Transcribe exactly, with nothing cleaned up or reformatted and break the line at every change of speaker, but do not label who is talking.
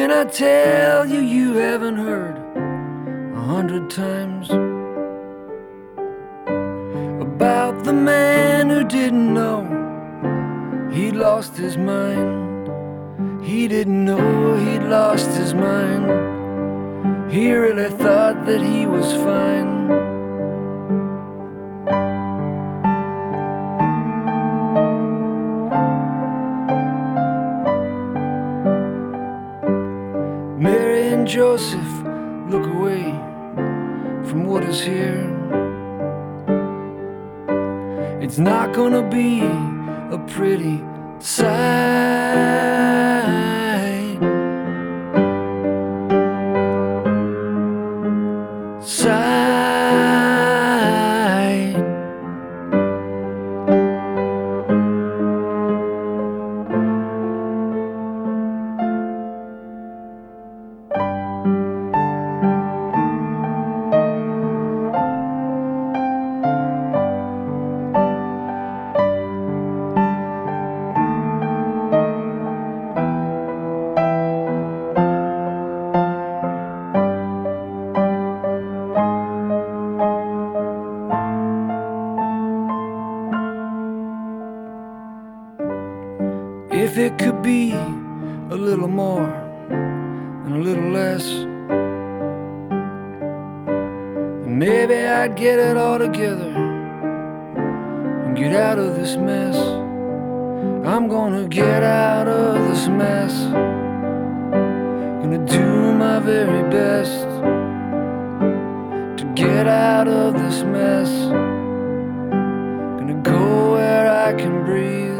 can I tell you you haven't heard a hundred times about the man who didn't know he'd lost his mind? He didn't know he'd lost his mind. He really thought that he was fine. Mary and Joseph look away from what is here. It's not gonna be a pretty sight. Sight. If it could be a little more and a little less, maybe I'd get it all together and get out of this mess. I'm gonna get out of this mess, gonna do my very best to get out of this mess, gonna go where I can breathe.